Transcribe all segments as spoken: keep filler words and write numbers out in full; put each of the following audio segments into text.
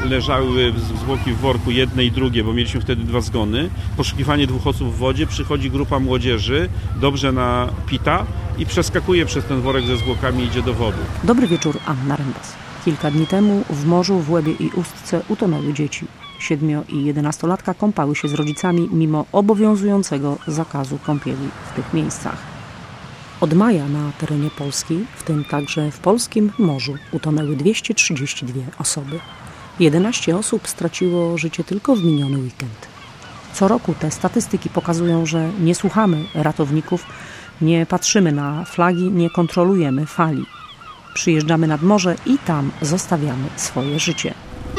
leżały zwłoki w worku, jedne i drugie, bo mieliśmy wtedy dwa zgony. Poszukiwanie dwóch osób w wodzie, przychodzi grupa młodzieży, dobrze napita i przeskakuje przez ten worek ze zwłokami i idzie do wody. Dobry wieczór, Anna Rembas. Kilka dni temu w morzu w Łebie i Ustce utonęły dzieci. Siedmio- i jedenastolatka kąpały się z rodzicami mimo obowiązującego zakazu kąpieli w tych miejscach. Od maja na terenie Polski, w tym także w polskim morzu, utonęły dwieście trzydzieści dwie osoby. jedenaście osób straciło życie tylko w miniony weekend. Co roku te statystyki pokazują, że nie słuchamy ratowników, nie patrzymy na flagi, nie kontrolujemy fali. Przyjeżdżamy nad morze i tam zostawiamy swoje życie.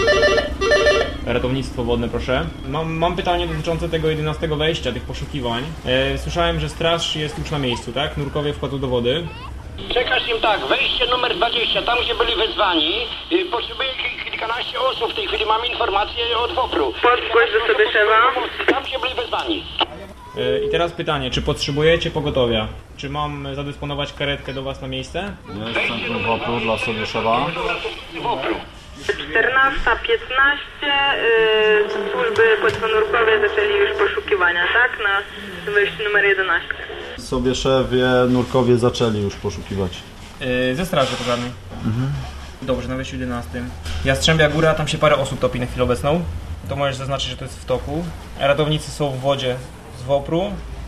Ratownictwo wodne, proszę. Mam, mam pytanie dotyczące tego jedenastego wejścia, tych poszukiwań. E, słyszałem, że straż jest już na miejscu, tak? Nurkowie wchodzą do wody. Przekaż im tak, wejście numer dwadzieścia, tam gdzie byli wezwani. Potrzebuję kilkanaście osób w tej chwili, mam informację od WOPR-u. Podgłoś do sobie szewa. Tam gdzie byli wezwani. E, I teraz pytanie, czy potrzebujecie pogotowia? Czy mam zadysponować karetkę do was na miejsce? Jest centrum WOPR-u dla Sobieszewa. WOPR-u. czternasta piętnaście, yy, służby podponurkowe zaczęli już poszukiwania, tak? Na wejściu numer jedenaście. W Sobieszewie nurkowie zaczęli już poszukiwać. E, ze straży pożarnej. Mhm. Dobrze, na wejściu jedenastym. Jastrzębia Góra, tam się parę osób topi na chwilę obecną. To możesz zaznaczyć, że to jest w toku. Ratownicy są w wodzie z WOPR-u,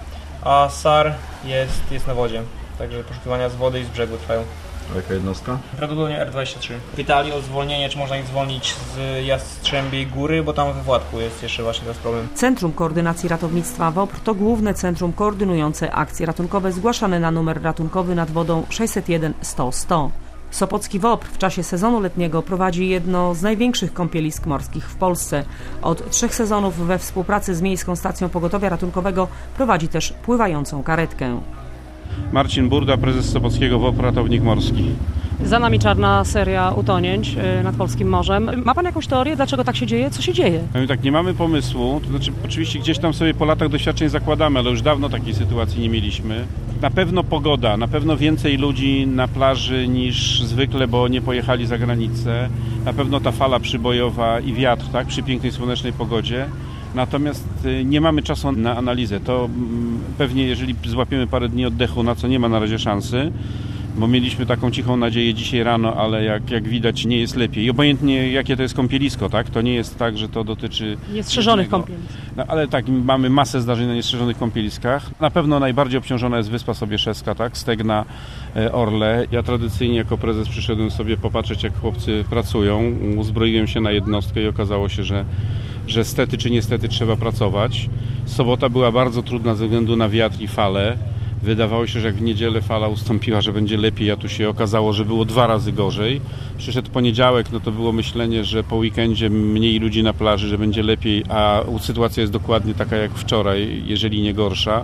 a S A R jest, jest na wodzie. Także poszukiwania z wody i z brzegu trwają. A jaka jednostka? Prawdopodobnie R dwadzieścia trzy. Pytali o zwolnienie, czy można ich zwolnić z Jastrzębiej Góry, bo tam we Władku jest jeszcze właśnie ten problem. Centrum Koordynacji Ratownictwa WOPR to główne centrum koordynujące akcje ratunkowe zgłaszane na numer ratunkowy nad wodą sześćset jeden sto sto. Sopocki WOPR w czasie sezonu letniego prowadzi jedno z największych kąpielisk morskich w Polsce. Od trzech sezonów we współpracy z Miejską Stacją Pogotowia Ratunkowego prowadzi też pływającą karetkę. Marcin Burda, prezes Sopockiego WOPR, ratownik morski. Za nami czarna seria utonięć nad polskim morzem. Ma pan jakąś teorię, dlaczego tak się dzieje? Co się dzieje? Tak, nie mamy pomysłu, to znaczy oczywiście gdzieś tam sobie po latach doświadczeń zakładamy, ale już dawno takiej sytuacji nie mieliśmy. Na pewno pogoda, na pewno więcej ludzi na plaży niż zwykle, bo nie pojechali za granicę. Na pewno ta fala przybojowa i wiatr, tak, przy pięknej słonecznej pogodzie. Natomiast nie mamy czasu na analizę. To pewnie jeżeli złapiemy parę dni oddechu, na co nie ma na razie szansy, bo mieliśmy taką cichą nadzieję dzisiaj rano, ale jak, jak widać nie jest lepiej. I obojętnie jakie to jest kąpielisko, tak? To nie jest tak, że to dotyczy... Niestrzeżonych kąpielisk. No, ale tak, mamy masę zdarzeń na niestrzeżonych kąpieliskach. Na pewno najbardziej obciążona jest Wyspa Sobieszewska, tak? Stegna, Orle. Ja tradycyjnie jako prezes przyszedłem sobie popatrzeć, jak chłopcy pracują. Uzbroiłem się na jednostkę i okazało się, że że stety czy niestety trzeba pracować. Sobota była bardzo trudna ze względu na wiatr i falę. Wydawało się, że jak w niedzielę fala ustąpiła, że będzie lepiej, a tu się okazało, że było dwa razy gorzej. Przyszedł poniedziałek, no to było myślenie, że po weekendzie mniej ludzi na plaży, że będzie lepiej, a sytuacja jest dokładnie taka jak wczoraj, jeżeli nie gorsza.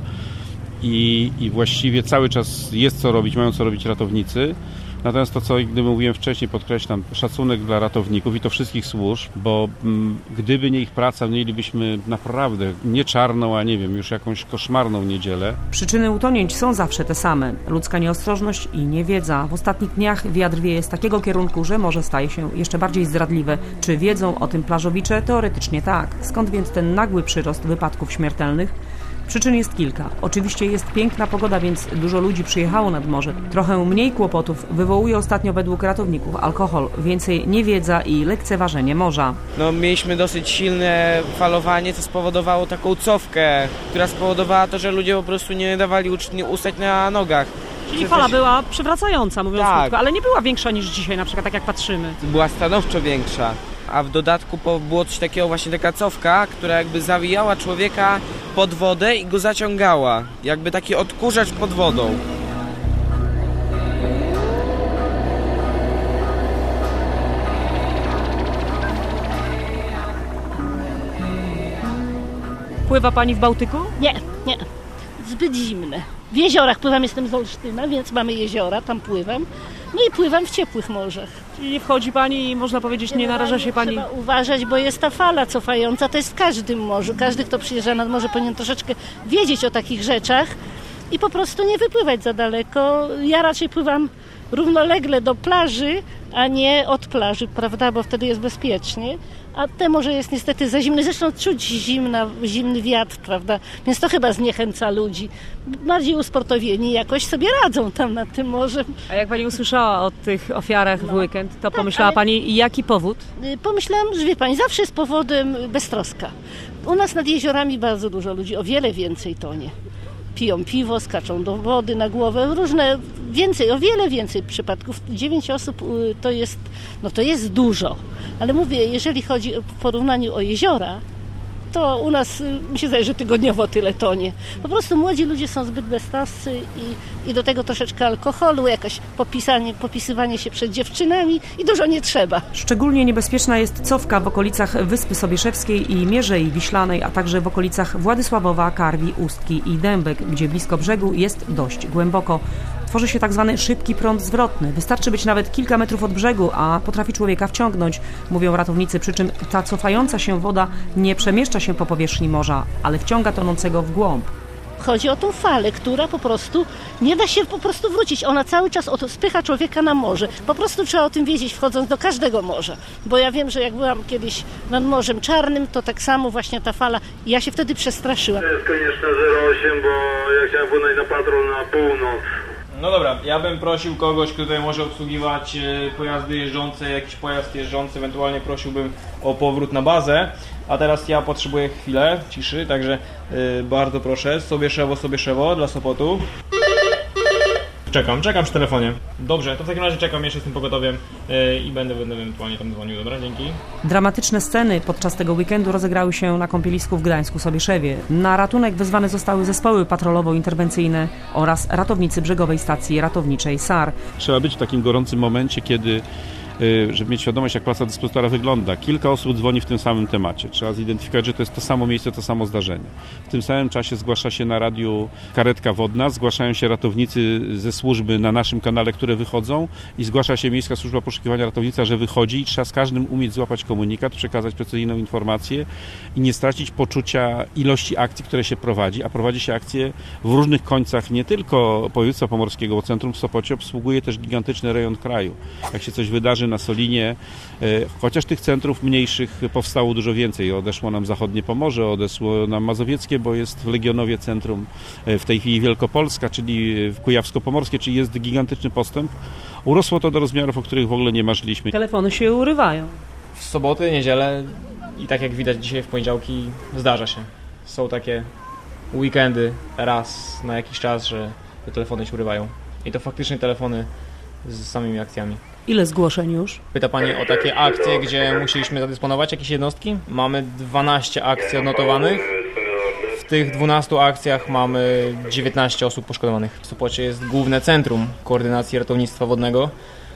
I, i właściwie cały czas jest co robić, mają co robić ratownicy. Natomiast to, co gdy mówiłem wcześniej, podkreślam, szacunek dla ratowników i to wszystkich służb, bo m, gdyby nie ich praca, mielibyśmy naprawdę nie czarną, a nie wiem, już jakąś koszmarną niedzielę. Przyczyny utonięć są zawsze te same. Ludzka nieostrożność i niewiedza. W ostatnich dniach wiatr wieje z takiego kierunku, że morze staje się jeszcze bardziej zdradliwe. Czy wiedzą o tym plażowicze? Teoretycznie tak. Skąd więc ten nagły przyrost wypadków śmiertelnych? Przyczyn jest kilka. Oczywiście jest piękna pogoda, więc dużo ludzi przyjechało nad morze. Trochę mniej kłopotów wywołuje ostatnio według ratowników alkohol, więcej niewiedza i lekceważenie morza. No, mieliśmy dosyć silne falowanie, co spowodowało taką cofkę, która spowodowała to, że ludzie po prostu nie dawali uczciwie ustać na nogach. Czyli fala była przewracająca, mówiąc tak. krótko, ale nie była większa niż dzisiaj, na przykład tak jak patrzymy. Była stanowczo większa. A w dodatku było coś takiego, właśnie taka cofka, która jakby zawijała człowieka pod wodę i go zaciągała. Jakby taki odkurzacz pod wodą. Pływa pani w Bałtyku? Nie, nie. Zbyt zimne. W jeziorach pływam, jestem z Olsztyna, więc mamy jeziora, tam pływam. No i pływam w ciepłych morzach. Czyli nie wchodzi pani i można powiedzieć, nie naraża się pani... Trzeba uważać, bo jest ta fala cofająca, to jest w każdym morzu. Każdy, kto przyjeżdża nad morze, powinien troszeczkę wiedzieć o takich rzeczach i po prostu nie wypływać za daleko. Ja raczej pływam równolegle do plaży, a nie od plaży, prawda, bo wtedy jest bezpiecznie. A te morze jest niestety za zimne. Zresztą czuć zimna, zimny wiatr, prawda? Więc to chyba zniechęca ludzi. Bardziej usportowieni jakoś sobie radzą tam nad tym morzem. A jak pani usłyszała o tych ofiarach w No. weekend, to Tak, pomyślała ale- pani, jaki powód? Pomyślałam, że wie pani, zawsze jest powodem beztroska. U nas nad jeziorami bardzo dużo ludzi, o wiele więcej tonie. Piją piwo, skaczą do wody na głowę, różne, więcej, o wiele więcej przypadków. Dziewięć osób y, to jest, no to jest dużo. Ale mówię, jeżeli chodzi w porównaniu o jeziora, to u nas, y, mi się zdaje, że tygodniowo tyle tonie. Po prostu młodzi ludzie są zbyt beztroscy i, i do tego troszeczkę alkoholu, jakaś popisanie, popisywanie się przed dziewczynami i dużo nie trzeba. Szczególnie niebezpieczna jest cofka w okolicach Wyspy Sobieszewskiej i Mierzei Wiślanej, a także w okolicach Władysławowa, Karwi, Ustki i Dębek, gdzie blisko brzegu jest dość głęboko. Tworzy się tak zwany szybki prąd zwrotny. Wystarczy być nawet kilka metrów od brzegu, a potrafi człowieka wciągnąć, mówią ratownicy, przy czym ta cofająca się woda nie przemieszcza się po powierzchni morza, ale wciąga tonącego w głąb. Chodzi o tą falę, która po prostu nie da się po prostu wrócić. Ona cały czas oto spycha człowieka na morze. Po prostu trzeba o tym wiedzieć, wchodząc do każdego morza. Bo ja wiem, że jak byłam kiedyś nad Morzem Czarnym, to tak samo właśnie ta fala, ja się wtedy przestraszyłam. To jest koniecznie zero osiem, bo ja chciałem płynąć na patrol na północ. No dobra, ja bym prosił kogoś, kto tutaj może obsługiwać e, pojazdy jeżdżące, jakiś pojazd jeżdżący, ewentualnie prosiłbym o powrót na bazę. A teraz ja potrzebuję chwilę ciszy, także e, bardzo proszę, Sobieszewo, Sobieszewo dla Sopotu. Czekam, czekam przy telefonie. Dobrze, to w takim razie czekam jeszcze z tym pogotowiem yy, i będę, będę ewentualnie tam dzwonił. Dobra, dzięki. Dramatyczne sceny podczas tego weekendu rozegrały się na kąpielisku w Gdańsku-Sobieszewie. Na ratunek wezwane zostały zespoły patrolowo-interwencyjne oraz ratownicy brzegowej stacji ratowniczej S A R. Trzeba być w takim gorącym momencie, kiedy żeby mieć świadomość, jak praca dyspozytora wygląda. Kilka osób dzwoni w tym samym temacie. Trzeba zidentyfikować, że to jest to samo miejsce, to samo zdarzenie. W tym samym czasie zgłasza się na radiu karetka wodna, zgłaszają się ratownicy ze służby na naszym kanale, które wychodzą i zgłasza się Miejska Służba Poszukiwania Ratownictwa, że wychodzi i trzeba z każdym umieć złapać komunikat, przekazać precyzyjną informację i nie stracić poczucia ilości akcji, które się prowadzi, a prowadzi się akcje w różnych końcach, nie tylko województwa pomorskiego, bo centrum w Sopocie obsługuje też gigantyczny rejon kraju. Jak się coś wydarzy na Solinie, chociaż tych centrów mniejszych powstało dużo więcej. Odeszło nam zachodnie Pomorze, odeszło nam mazowieckie, bo jest w Legionowie centrum w tej chwili Wielkopolska, czyli kujawsko-pomorskie, czyli jest gigantyczny postęp. Urosło to do rozmiarów, o których w ogóle nie marzyliśmy. Telefony się urywają. W soboty, niedzielę i tak jak widać dzisiaj w poniedziałki zdarza się. Są takie weekendy raz na jakiś czas, że te telefony się urywają. I to faktycznie telefony z samymi akcjami. Ile zgłoszeń już? Pyta Pani o takie akcje, gdzie musieliśmy zadysponować jakieś jednostki. Mamy dwanaście akcji odnotowanych. W tych dwunastu akcjach mamy dziewiętnaście osób poszkodowanych. W Sopocie jest główne centrum koordynacji ratownictwa wodnego.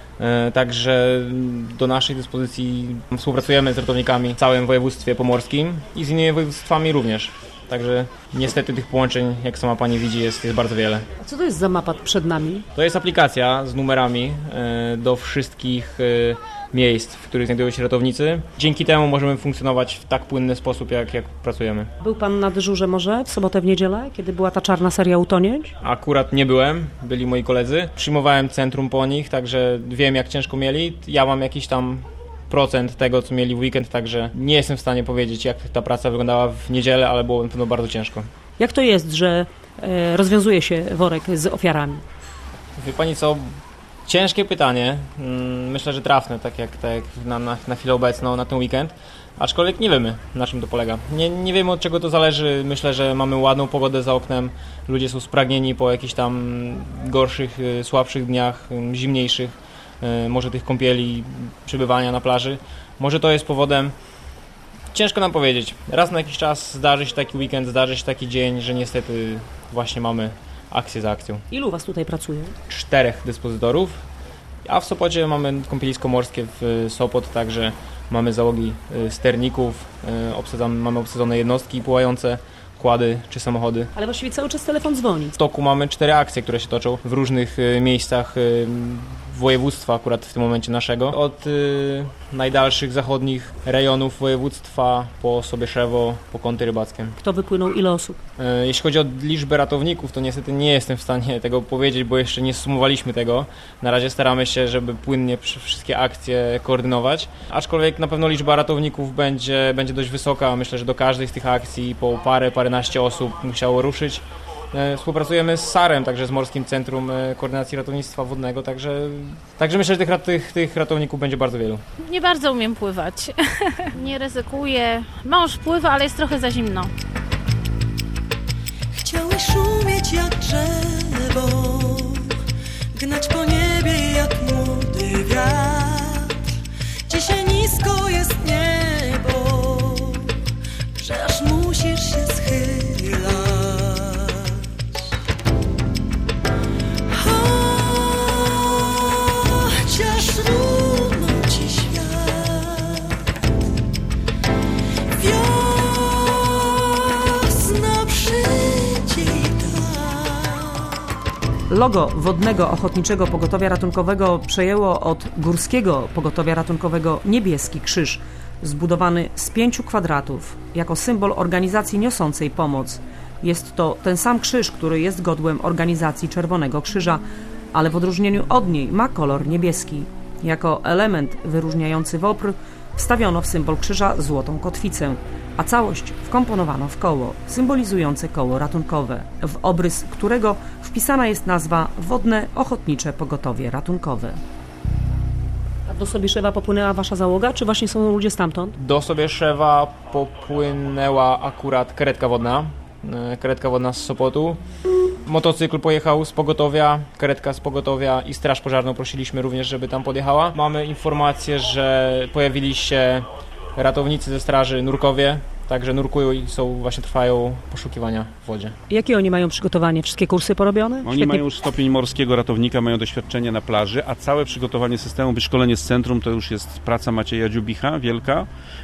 Także do naszej dyspozycji współpracujemy z ratownikami w całym województwie pomorskim i z innymi województwami również. Także niestety tych połączeń, jak sama Pani widzi, jest, jest bardzo wiele. A co to jest za mapa przed nami? To jest aplikacja z numerami y, do wszystkich y, miejsc, w których znajdują się ratownicy. Dzięki temu możemy funkcjonować w tak płynny sposób, jak, jak pracujemy. Był Pan na dyżurze może w sobotę, w niedzielę, kiedy była ta czarna seria utonięć? Akurat nie byłem, byli moi koledzy. Przyjmowałem centrum po nich, także wiem, jak ciężko mieli. Ja mam jakiś tam procent tego, co mieli w weekend, także nie jestem w stanie powiedzieć, jak ta praca wyglądała w niedzielę, ale było na pewno bardzo ciężko. Jak to jest, że e, rozwiązuje się worek z ofiarami? Wie Pani co, ciężkie pytanie, myślę, że trafne, tak jak, tak jak na, na, na chwilę obecną, na ten weekend, aczkolwiek nie wiemy, na czym to polega. Nie, nie wiemy, od czego to zależy. Myślę, że mamy ładną pogodę za oknem, ludzie są spragnieni po jakichś tam gorszych, słabszych dniach, zimniejszych, może tych kąpieli, przebywania na plaży. Może to jest powodem. Ciężko nam powiedzieć. Raz na jakiś czas zdarzy się taki weekend, zdarzy się taki dzień, że niestety właśnie mamy akcję za akcją. Ilu Was tutaj pracuje? Czterech dyspozytorów, a w Sopocie mamy kąpielisko morskie w Sopot, także mamy załogi sterników, obsadzamy, mamy obsadzone jednostki pływające, kłady czy samochody. Ale właściwie cały czas telefon dzwoni. W toku mamy cztery akcje, które się toczą w różnych miejscach województwa akurat w tym momencie naszego. Od y, najdalszych zachodnich rejonów województwa po Sobieszewo, po Kąty Rybackie. Kto wypłynął, ile osób? Y, jeśli chodzi o liczbę ratowników, to niestety nie jestem w stanie tego powiedzieć, bo jeszcze nie sumowaliśmy tego. Na razie staramy się, żeby płynnie wszystkie akcje koordynować. Aczkolwiek na pewno liczba ratowników będzie, będzie dość wysoka. Myślę, że do każdej z tych akcji po parę, paręnaście osób musiało ruszyć. Współpracujemy z SAR-em, także z Morskim Centrum Koordynacji Ratownictwa Wodnego, także, także myślę, że tych, tych, tych ratowników będzie bardzo wielu. Nie bardzo umiem pływać. Nie ryzykuję. Mąż pływa, ale jest trochę za zimno. Chciałeś szumieć jak drzewo, gnać po niebie jak młody wiatr. Dzisiaj nisko jest niebo, że aż musisz się schylać. Chociaż runął ci świat, wiosna przyjdzie i tak. Logo Wodnego Ochotniczego Pogotowia Ratunkowego przejęło od Górskiego Pogotowia Ratunkowego niebieski krzyż, zbudowany z pięciu kwadratów, jako symbol organizacji niosącej pomoc. Jest to ten sam krzyż, który jest godłem organizacji Czerwonego Krzyża, ale w odróżnieniu od niej ma kolor niebieski. Jako element wyróżniający WOPR wstawiono w symbol krzyża złotą kotwicę, a całość wkomponowano w koło, symbolizujące koło ratunkowe, w obrys którego wpisana jest nazwa Wodne Ochotnicze Pogotowie Ratunkowe. A do Sobieszewa popłynęła wasza załoga, czy właśnie są ludzie stamtąd? Do Sobieszewa popłynęła akurat karetka wodna, karetka wodna z Sopotu. Motocykl pojechał z pogotowia, karetka z pogotowia i straż pożarną prosiliśmy również, żeby tam podjechała. Mamy informację, że pojawili się ratownicy ze straży nurkowie, także nurkują i są, właśnie trwają poszukiwania w wodzie. Jakie oni mają przygotowanie? Wszystkie kursy porobione? Oni Świetnie. mają już stopień morskiego ratownika, mają doświadczenie na plaży, a całe przygotowanie systemu, wyszkolenie z centrum to już jest praca Macieja Dziubicha wielka,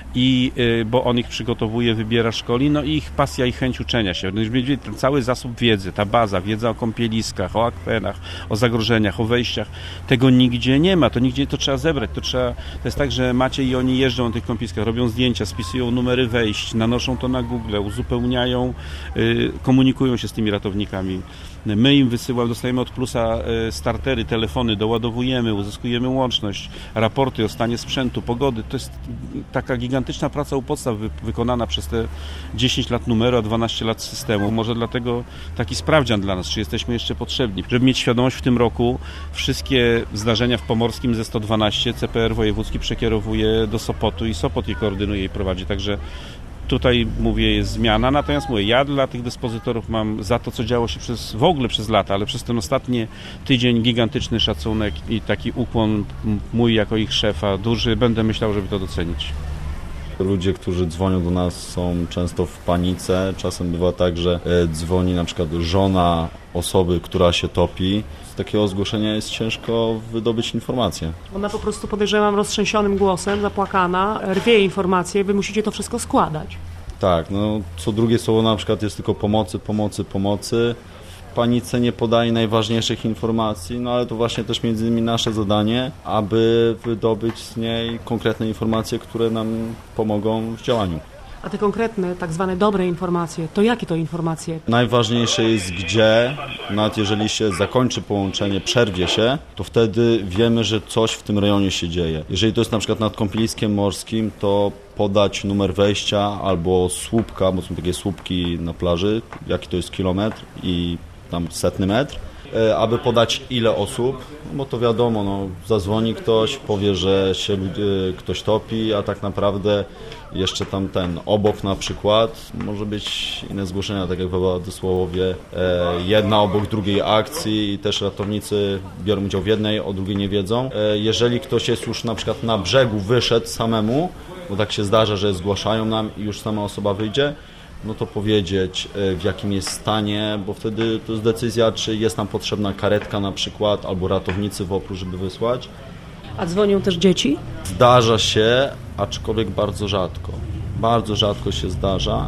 i y, bo on ich przygotowuje, wybiera, szkoli, no i ich pasja i chęć uczenia się. Ten cały zasób wiedzy, ta baza, wiedza o kąpieliskach, o akwenach, o zagrożeniach, o wejściach, tego nigdzie nie ma, to nigdzie to trzeba zebrać, to trzeba, to jest tak, że Maciej i oni jeżdżą na tych kąpieliskach, robią zdjęcia, spisują numery wejść, nanoszą to na Google, uzupełniają, y, komunikują się z tymi ratownikami. My im wysyłamy, dostajemy od Plusa startery, telefony, doładowujemy, uzyskujemy łączność, raporty o stanie sprzętu, pogody. To jest taka gigantyczna praca u podstaw wy- wykonana przez te dziesięć lat numeru, a dwanaście lat systemu. Może dlatego taki sprawdzian dla nas, czy jesteśmy jeszcze potrzebni. Żeby mieć świadomość, w tym roku wszystkie zdarzenia w Pomorskim ze sto dwanaście C P R wojewódzki przekierowuje do Sopotu i Sopot je koordynuje i prowadzi. Także tutaj, mówię, jest zmiana, natomiast mówię, ja dla tych dyspozytorów mam za to, co działo się przez, w ogóle przez lata, ale przez ten ostatni tydzień gigantyczny szacunek i taki ukłon mój jako ich szefa, duży, będę myślał, żeby to docenić. Ludzie, którzy dzwonią do nas, są często w panice. Czasem bywa tak, że dzwoni na przykład żona osoby, która się topi. Z takiego zgłoszenia jest ciężko wydobyć informację. Ona po prostu, podejrzewam, roztrzęsionym głosem, zapłakana, rwie informacje, wy musicie to wszystko składać. Tak, no co drugie słowo na przykład jest tylko pomocy, pomocy, pomocy. W panice nie podaje najważniejszych informacji, no ale to właśnie też między innymi nasze zadanie, aby wydobyć z niej konkretne informacje, które nam pomogą w działaniu. A te konkretne, tak zwane dobre informacje, to jakie to informacje? Najważniejsze jest gdzie, nawet jeżeli się zakończy połączenie, przerwie się, to wtedy wiemy, że coś w tym rejonie się dzieje. Jeżeli to jest na przykład nad Kąpieliskiem Morskim, to podać numer wejścia albo słupka, bo są takie słupki na plaży, jaki to jest kilometr i tam setny metr, aby podać ile osób, bo to wiadomo, no, zadzwoni ktoś, powie, że się ktoś topi, a tak naprawdę jeszcze tam ten obok na przykład może być inne zgłoszenia, tak jak we Władysławowie, jedna obok drugiej akcji i też ratownicy biorą udział w jednej, o drugiej nie wiedzą. Jeżeli ktoś jest już na przykład na brzegu, wyszedł samemu, bo tak się zdarza, że zgłaszają nam i już sama osoba wyjdzie, no to powiedzieć, w jakim jest stanie, bo wtedy to jest decyzja, czy jest nam potrzebna karetka na przykład, albo ratownicy WOPR-u, żeby wysłać. A dzwonią też dzieci? Zdarza się, aczkolwiek bardzo rzadko. Bardzo rzadko się zdarza.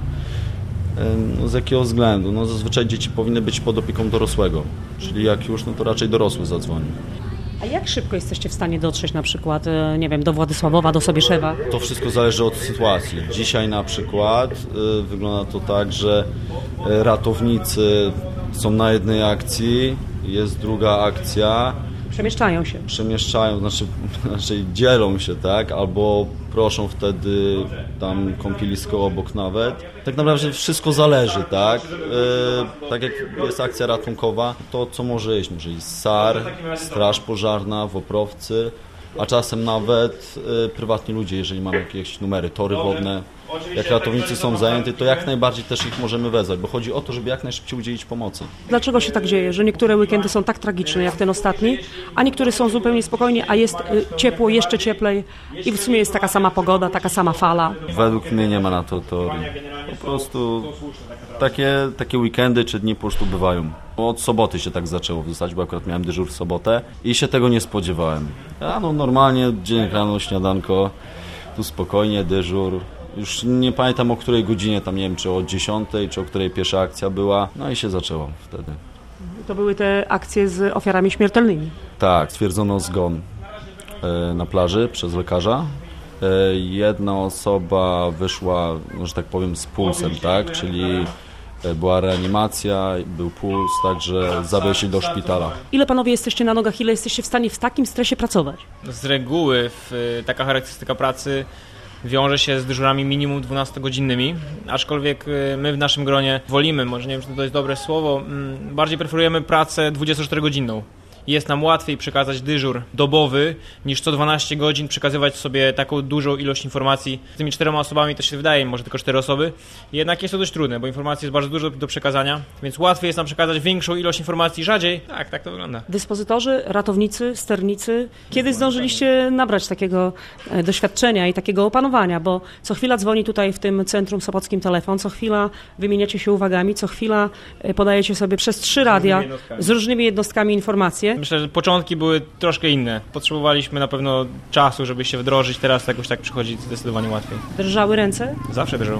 No z jakiego względu? No zazwyczaj dzieci powinny być pod opieką dorosłego, czyli jak już, no to raczej dorosły zadzwoni. A jak szybko jesteście w stanie dotrzeć na przykład, nie wiem, do Władysławowa, do Sobieszewa? To wszystko zależy od sytuacji. Dzisiaj na przykład y, wygląda to tak, że y, ratownicy są na jednej akcji, jest druga akcja. Przemieszczają się. Przemieszczają, znaczy, znaczy dzielą się, tak? Albo proszą wtedy tam kąpielisko obok nawet. Tak naprawdę wszystko zależy, tak? Yy, tak jak jest akcja ratunkowa, to co może iść? Może iść S A R, straż pożarna, woprowcy, a czasem nawet yy, prywatni ludzie, jeżeli mamy jakieś numery, tory wodne. Jak ratownicy są zajęci, to jak najbardziej też ich możemy wezwać, bo chodzi o to, żeby jak najszybciej udzielić pomocy. Dlaczego się tak dzieje, że niektóre weekendy są tak tragiczne jak ten ostatni, a niektóre są zupełnie spokojnie, a jest ciepło, jeszcze cieplej i w sumie jest taka sama pogoda, taka sama fala? Według mnie nie ma na to teorii. Po prostu takie, takie weekendy czy dni po prostu bywają. Od soboty się tak zaczęło w zasadzie, bo akurat miałem dyżur w sobotę i się tego nie spodziewałem. Ja no normalnie, dzień rano, śniadanko, tu spokojnie, dyżur. Już nie pamiętam o której godzinie, tam nie wiem, czy o dziesiątej, czy o której pierwsza akcja była. No i się zaczęło wtedy. To były te akcje z ofiarami śmiertelnymi? Tak, stwierdzono zgon na plaży przez lekarza. Jedna osoba wyszła, że tak powiem, z pulsem, tak? Czyli była reanimacja, był puls, także zawieźli do szpitala. Ile panowie jesteście na nogach, ile jesteście w stanie w takim stresie pracować? Z reguły w, taka charakterystyka pracy wiąże się z dyżurami minimum dwunastogodzinnymi, aczkolwiek my w naszym gronie wolimy, może nie wiem, czy to jest dobre słowo, bardziej preferujemy pracę dwudziestoczterogodzinną. Jest nam łatwiej przekazać dyżur dobowy, niż co dwanaście godzin przekazywać sobie taką dużą ilość informacji. Z tymi czterema osobami to się wydaje, może tylko cztery osoby. Jednak jest to dość trudne, bo informacji jest bardzo dużo do przekazania, więc łatwiej jest nam przekazać większą ilość informacji rzadziej. Tak, tak to wygląda. Dyspozytorzy, ratownicy, sternicy, kiedy zdążyliście nabrać takiego doświadczenia i takiego opanowania, bo co chwila dzwoni tutaj w tym centrum sopockim telefon, co chwila wymieniacie się uwagami, co chwila podajecie sobie przez trzy radia z różnymi jednostkami informacje. Myślę, że początki były troszkę inne. Potrzebowaliśmy na pewno czasu, żeby się wdrożyć. Teraz jakoś tak przychodzi zdecydowanie łatwiej. Drżały ręce? Zawsze drżą.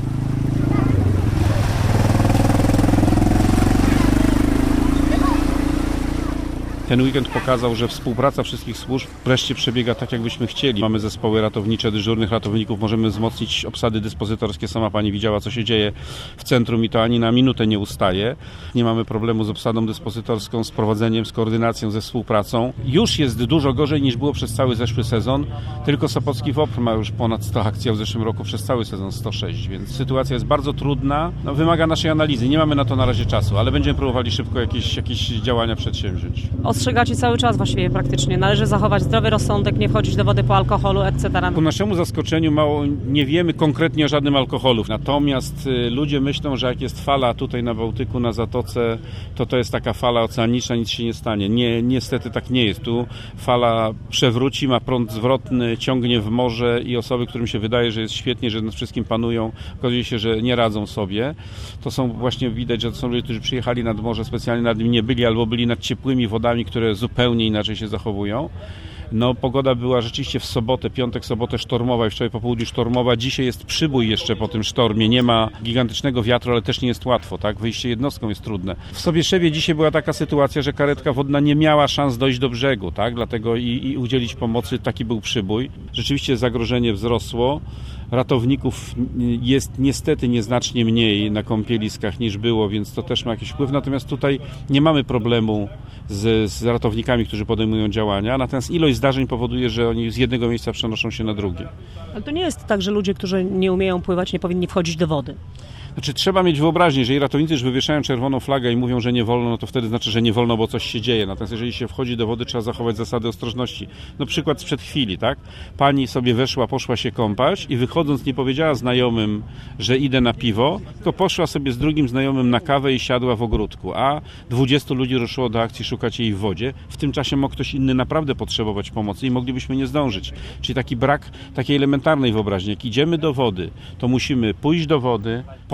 Ten weekend pokazał, że współpraca wszystkich służb wreszcie przebiega tak, jak byśmy chcieli. Mamy zespoły ratownicze, dyżurnych ratowników, możemy wzmocnić obsady dyspozytorskie. Sama pani widziała, co się dzieje w centrum i to ani na minutę nie ustaje. Nie mamy problemu z obsadą dyspozytorską, z prowadzeniem, z koordynacją, ze współpracą. Już jest dużo gorzej niż było przez cały zeszły sezon. Tylko Sopocki WOPR ma już ponad sto akcji, a w zeszłym roku przez cały sezon sto sześć, więc sytuacja jest bardzo trudna. No, wymaga naszej analizy. Nie mamy na to na razie czasu, ale będziemy próbowali szybko jakieś, jakieś działania przedsięwziąć. Ostrzegacie cały czas właściwie praktycznie. Należy zachować zdrowy rozsądek, nie wchodzić do wody po alkoholu, et cetera. Ku naszemu zaskoczeniu mało nie wiemy konkretnie o żadnym alkoholu. Natomiast y, ludzie myślą, że jak jest fala tutaj na Bałtyku, na Zatoce, to to jest taka fala oceaniczna, nic się nie stanie. Nie, niestety tak nie jest. Tu fala przewróci, ma prąd zwrotny, ciągnie w morze i osoby, którym się wydaje, że jest świetnie, że nad wszystkim panują, okazuje się, że nie radzą sobie. To są właśnie, widać, że to są ludzie, którzy przyjechali nad morze, specjalnie nad nim nie byli, albo byli nad ciepłymi wodami, które zupełnie inaczej się zachowują. No, pogoda była rzeczywiście w sobotę, piątek, sobotę sztormowa i wczoraj po południu sztormowa. Dzisiaj jest przybój jeszcze po tym sztormie. Nie ma gigantycznego wiatru, ale też nie jest łatwo, tak? Wyjście jednostką jest trudne. W Sobieszewie dzisiaj była taka sytuacja, że karetka wodna nie miała szans dojść do brzegu, tak? Dlatego i, i udzielić pomocy, taki był przybój. Rzeczywiście zagrożenie wzrosło. Ratowników jest niestety nieznacznie mniej na kąpieliskach niż było, więc to też ma jakiś wpływ. Natomiast tutaj nie mamy problemu z, z ratownikami, którzy podejmują działania. Natomiast ilość zdarzeń powoduje, że oni z jednego miejsca przenoszą się na drugie. Ale to nie jest tak, że ludzie, którzy nie umieją pływać, nie powinni wchodzić do wody. Znaczy trzeba mieć wyobraźnię, jeżeli ratownicy już wywieszają czerwoną flagę i mówią, że nie wolno, no to wtedy znaczy, że nie wolno, bo coś się dzieje. Natomiast jeżeli się wchodzi do wody, trzeba zachować zasady ostrożności. No przykład sprzed chwili, tak? Pani sobie weszła, poszła się kąpać i wychodząc nie powiedziała znajomym, że idę na piwo, tylko poszła sobie z drugim znajomym na kawę i siadła w ogródku, a dwudziestu ludzi ruszyło do akcji szukać jej w wodzie. W tym czasie mógł ktoś inny naprawdę potrzebować pomocy i moglibyśmy nie zdążyć. Czyli taki brak takiej elementarnej wyobraźni. Jak idziemy do wody, to musimy pójść do wody, powiedzieć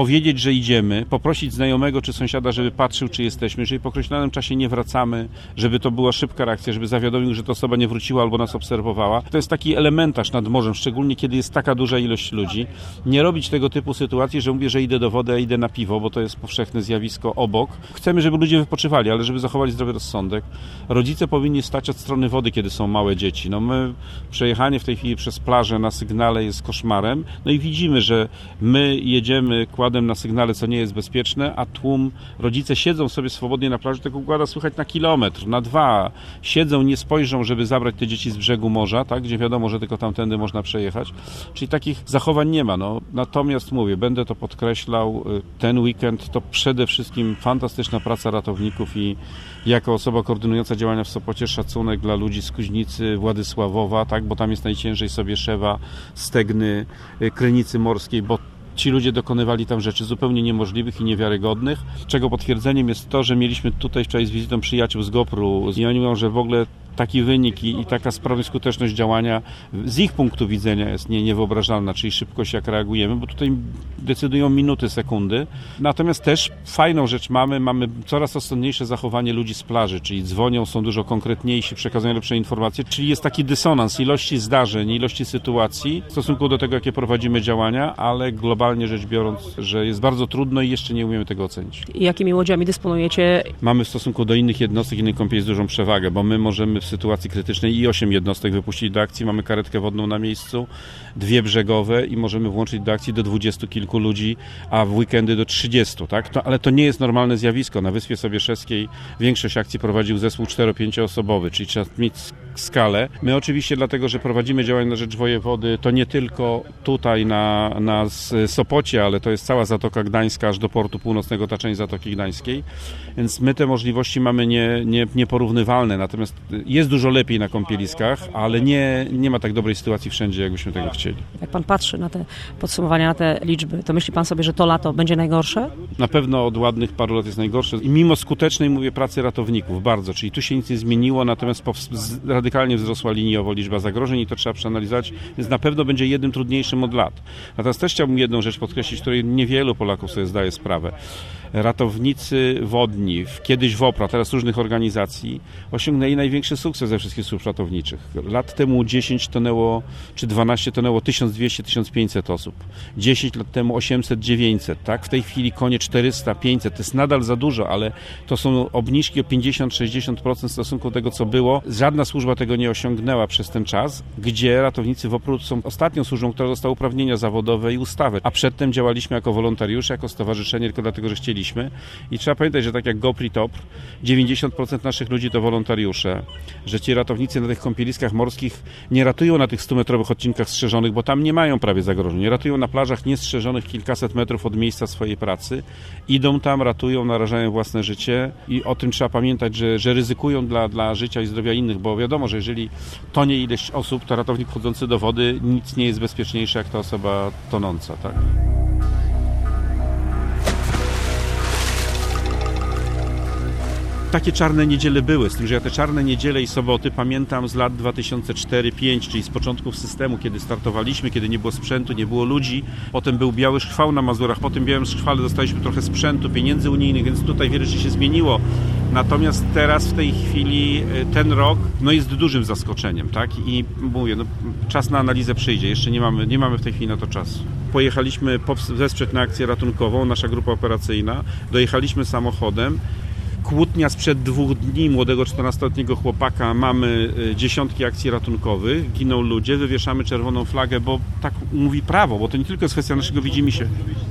powiedzieć, że idziemy, poprosić znajomego czy sąsiada, żeby patrzył, czy jesteśmy, jeżeli po określonym czasie nie wracamy, żeby to była szybka reakcja, żeby zawiadomił, że ta osoba nie wróciła albo nas obserwowała. To jest taki elementarz nad morzem, szczególnie kiedy jest taka duża ilość ludzi. Nie robić tego typu sytuacji, że mówię, że idę do wody, a idę na piwo, bo to jest powszechne zjawisko obok. Chcemy, żeby ludzie wypoczywali, ale żeby zachować zdrowy rozsądek. Rodzice powinni stać od strony wody, kiedy są małe dzieci. No my, przejechanie w tej chwili przez plażę na sygnale jest koszmarem. No i widzimy, że my jedziemy kładem na sygnale, co nie jest bezpieczne, a tłum, rodzice siedzą sobie swobodnie na plaży, tego układa słychać na kilometr, na dwa. Siedzą, nie spojrzą, żeby zabrać te dzieci z brzegu morza, tak, gdzie wiadomo, że tylko tamtędy można przejechać. Czyli takich zachowań nie ma. No. Natomiast mówię, będę to podkreślał, ten weekend to przede wszystkim fantastyczna praca ratowników i jako osoba koordynująca działania w Sopocie szacunek dla ludzi z Kuźnicy, Władysławowa, tak, bo tam jest najciężej, Sobieszewa, Stegny, Krynicy Morskiej, bo ci ludzie dokonywali tam rzeczy zupełnie niemożliwych i niewiarygodnych, czego potwierdzeniem jest to, że mieliśmy tutaj wczoraj z wizytą przyjaciół z GoPru i oni mówią, że w ogóle taki wynik i, i taka sprawność, skuteczność działania z ich punktu widzenia jest nie, niewyobrażalna, czyli szybkość, jak reagujemy, bo tutaj decydują minuty, sekundy. Natomiast też fajną rzecz mamy, mamy coraz rozsądniejsze zachowanie ludzi z plaży, czyli dzwonią, są dużo konkretniejsi, przekazują lepsze informacje, czyli jest taki dysonans ilości zdarzeń, ilości sytuacji w stosunku do tego, jakie prowadzimy działania, ale globalnie rzecz biorąc, że jest bardzo trudno i jeszcze nie umiemy tego ocenić. I jakimi łodziami dysponujecie? Mamy w stosunku do innych jednostek, innych kąpielisk dużą przewagę, bo my możemy w sytuacji krytycznej i osiem jednostek wypuścić do akcji. Mamy karetkę wodną na miejscu, dwie brzegowe i możemy włączyć do akcji do dwudziestu kilku ludzi, a w weekendy do trzydziestu, tak? To, ale to nie jest normalne zjawisko. Na Wyspie Sobieszewskiej większość akcji prowadził zespół cztero-pięcioosobowy, czyli trzeba mieć skalę. My oczywiście dlatego, że prowadzimy działania na rzecz wojewody, to nie tylko tutaj na, na Sopocie, ale to jest cała Zatoka Gdańska aż do portu północnego, ta część Zatoki Gdańskiej, więc my te możliwości mamy nie, nie, nieporównywalne, natomiast jest dużo lepiej na kąpieliskach, ale nie, nie ma tak dobrej sytuacji wszędzie, jakbyśmy tego chcieli. Jak pan patrzy na te podsumowania, na te liczby, to myśli pan sobie, że to lato będzie najgorsze? Na pewno od ładnych paru lat jest najgorsze. I mimo skutecznej, mówię, pracy ratowników, bardzo, czyli tu się nic nie zmieniło, natomiast radykalnie wzrosła liniowo liczba zagrożeń i to trzeba przeanalizować, więc na pewno będzie jednym trudniejszym od lat. Natomiast też chciałbym jedną rzecz podkreślić, której niewielu Polaków sobie zdaje sprawę. Ratownicy wodni, kiedyś WOPR-a, teraz różnych organizacji, osiągnęli największy sukces ze wszystkich służb ratowniczych. Lat temu dziesięć tonęło, czy dwanaście tonęło tysiąc dwieście do tysiąc pięćset osób. dziesięć lat temu osiemset dziewięćset, tak? W tej chwili konie czterysta pięćset. To jest nadal za dużo, ale to są obniżki o pięćdziesiąt do sześćdziesięciu procent w stosunku do tego, co było. Żadna służba tego nie osiągnęła przez ten czas, gdzie ratownicy WOPR-u są ostatnią służbą, która dostała uprawnienia zawodowe i ustawy, a przedtem działaliśmy jako wolontariusze, jako stowarzyszenie, tylko dlatego, że chcieliśmy. I trzeba pamiętać, że tak jak GoPr i TOPR, dziewięćdziesiąt procent naszych ludzi to wolontariusze, że ci ratownicy na tych kąpieliskach morskich nie ratują na tych stumetrowych odcinkach strzeżonych, bo tam nie mają prawie zagrożeń. Nie ratują na plażach niestrzeżonych kilkaset metrów od miejsca swojej pracy. Idą tam, ratują, narażają własne życie i o tym trzeba pamiętać, że, że ryzykują dla, dla życia i zdrowia innych, bo wiadomo, że jeżeli tonie ileś osób, to ratownik wchodzący do wody, nic nie jest bezpieczniejsze jak ta osoba tonąca, tak? Takie czarne niedziele były, z tym, że ja te czarne niedziele i soboty pamiętam z lat dwa tysiące cztery dwa tysiące pięć, czyli z początków systemu, kiedy startowaliśmy, kiedy nie było sprzętu, nie było ludzi. Potem był biały szchwał na Mazurach, po tym białym szchwale dostaliśmy trochę sprzętu, pieniędzy unijnych, więc tutaj wiele rzeczy się zmieniło. Natomiast teraz w tej chwili ten rok no jest dużym zaskoczeniem, tak? I mówię, no, czas na analizę przyjdzie, jeszcze nie mamy, nie mamy w tej chwili na to czasu. Pojechaliśmy wesprzeć na akcję ratunkową, nasza grupa operacyjna, dojechaliśmy samochodem. Kłótnia sprzed dwóch dni młodego czternastoletniego chłopaka, mamy dziesiątki akcji ratunkowych, giną ludzie, wywieszamy czerwoną flagę, bo tak mówi prawo, bo to nie tylko jest kwestia naszego widzimisię.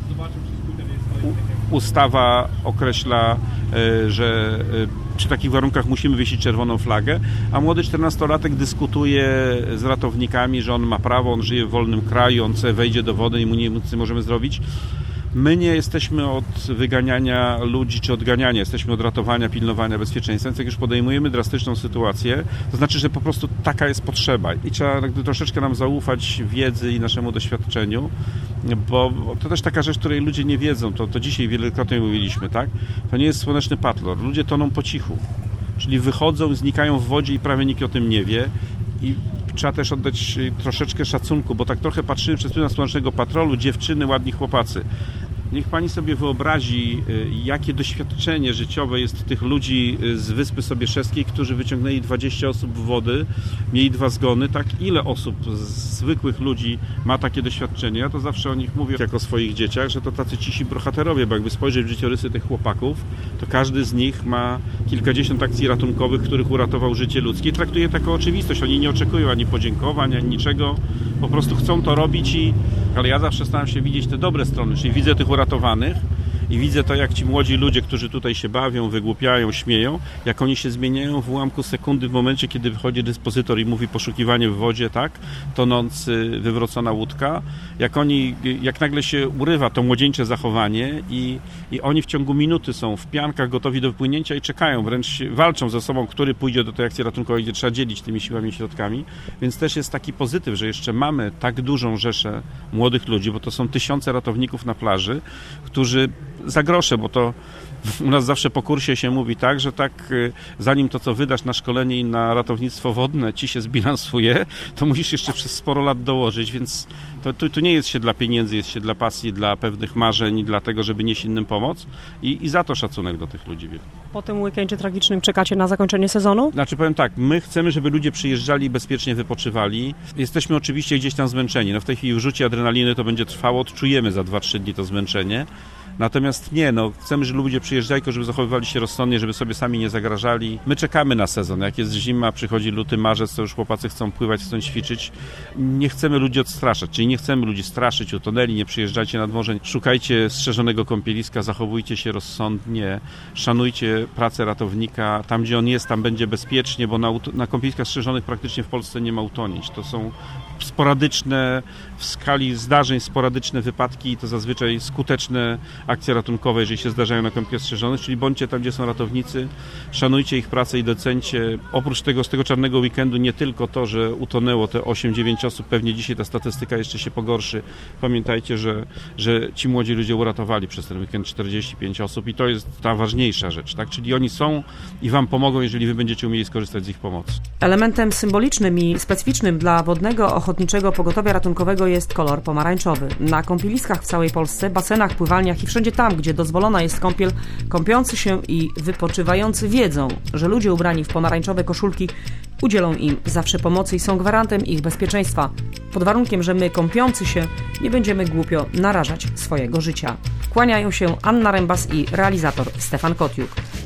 Ustawa określa, że przy takich warunkach musimy wiesić czerwoną flagę, a młody czternastolatek dyskutuje z ratownikami, że on ma prawo, on żyje w wolnym kraju, on sobie wejdzie do wody i mu nic nie możemy zrobić. My nie jesteśmy od wyganiania ludzi czy odganiania, jesteśmy od ratowania, pilnowania bezpieczeństwa, więc jak już podejmujemy drastyczną sytuację, to znaczy, że po prostu taka jest potrzeba i trzeba troszeczkę nam zaufać wiedzy i naszemu doświadczeniu, bo to też taka rzecz, której ludzie nie wiedzą, to, to dzisiaj wielokrotnie mówiliśmy, tak? To nie jest słoneczny patlor, ludzie toną po cichu, czyli wychodzą, znikają w wodzie i prawie nikt o tym nie wie i trzeba też oddać troszeczkę szacunku, bo tak trochę patrzymy przez pryzmat słonecznego patrolu, dziewczyny, ładni chłopacy. Niech pani sobie wyobrazi, jakie doświadczenie życiowe jest tych ludzi z Wyspy Sobieszewskiej, którzy wyciągnęli dwadzieścia osób w wody, mieli dwa zgony, tak? Ile osób, zwykłych ludzi ma takie doświadczenie? Ja to zawsze o nich mówię, jak o swoich dzieciach, że to tacy cisi bohaterowie, bo jakby spojrzeć w życiorysy tych chłopaków, to każdy z nich ma kilkadziesiąt akcji ratunkowych, których uratował życie ludzkie. Traktuje taką oczywistość. Oni nie oczekują ani podziękowań, ani niczego. Po prostu chcą to robić i... Ale ja zawsze staram się widzieć te dobre strony, czyli widzę tych uratowanych i widzę to, jak ci młodzi ludzie, którzy tutaj się bawią, wygłupiają, śmieją, jak oni się zmieniają w ułamku sekundy w momencie, kiedy wychodzi dyspozytor i mówi poszukiwanie w wodzie, tak, tonący, wywrócona łódka, jak oni, jak nagle się urywa to młodzieńcze zachowanie i, i oni w ciągu minuty są w piankach gotowi do wypłynięcia i czekają, wręcz walczą ze sobą, który pójdzie do tej akcji ratunkowej, gdzie trzeba dzielić tymi siłami i środkami, więc też jest taki pozytyw, że jeszcze mamy tak dużą rzeszę młodych ludzi, bo to są tysiące ratowników na plaży, którzy za grosze, bo to u nas zawsze po kursie się mówi tak, że tak zanim to, co wydasz na szkolenie i na ratownictwo wodne ci się zbilansuje, to musisz jeszcze przez sporo lat dołożyć, więc to, to, to nie jest się dla pieniędzy, jest się dla pasji, dla pewnych marzeń, dla tego, żeby nieść innym pomoc i, i za to szacunek do tych ludzi wielki. Po tym weekendzie tragicznym czekacie na zakończenie sezonu? Znaczy powiem tak, my chcemy, żeby ludzie przyjeżdżali, bezpiecznie wypoczywali. Jesteśmy oczywiście gdzieś tam zmęczeni. No w tej chwili w rzucie adrenaliny to będzie trwało, odczujemy za dwa trzy dni to zmęczenie. Natomiast nie, no chcemy, żeby ludzie przyjeżdżali, tylko żeby zachowywali się rozsądnie, żeby sobie sami nie zagrażali. My czekamy na sezon. Jak jest zima, przychodzi luty, marzec, to już chłopacy chcą pływać, chcą ćwiczyć. Nie chcemy ludzi odstraszać, czyli nie chcemy ludzi straszyć, utonęli, nie przyjeżdżajcie nad morze. Szukajcie strzeżonego kąpieliska, zachowujcie się rozsądnie, szanujcie pracę ratownika. Tam, gdzie on jest, tam będzie bezpiecznie, bo na, na kąpieliskach strzeżonych praktycznie w Polsce nie ma utonięć. To są sporadyczne, w skali zdarzeń sporadyczne wypadki i to zazwyczaj skuteczne akcje ratunkowe, jeżeli się zdarzają na kąpieliskach strzeżonych, czyli bądźcie tam, gdzie są ratownicy, szanujcie ich pracę i docencie. Oprócz tego, z tego czarnego weekendu nie tylko to, że utonęło te osiem dziewięć osób, pewnie dzisiaj ta statystyka jeszcze się pogorszy. Pamiętajcie, że, że ci młodzi ludzie uratowali przez ten weekend czterdzieści pięć osób i to jest ta ważniejsza rzecz, tak? Czyli oni są i wam pomogą, jeżeli wy będziecie umieli skorzystać z ich pomocy. Elementem symbolicznym i specyficznym dla wodnego ochotniczego pogotowia ratunkowego jest kolor pomarańczowy. Na kąpieliskach w całej Polsce, basenach, pływalniach i wszędzie tam, gdzie dozwolona jest kąpiel, kąpiący się i wypoczywający wiedzą, że ludzie ubrani w pomarańczowe koszulki udzielą im zawsze pomocy i są gwarantem ich bezpieczeństwa, pod warunkiem, że my, kąpiący się, nie będziemy głupio narażać swojego życia. Kłaniają się Anna Rembas i realizator Stefan Kotiuk.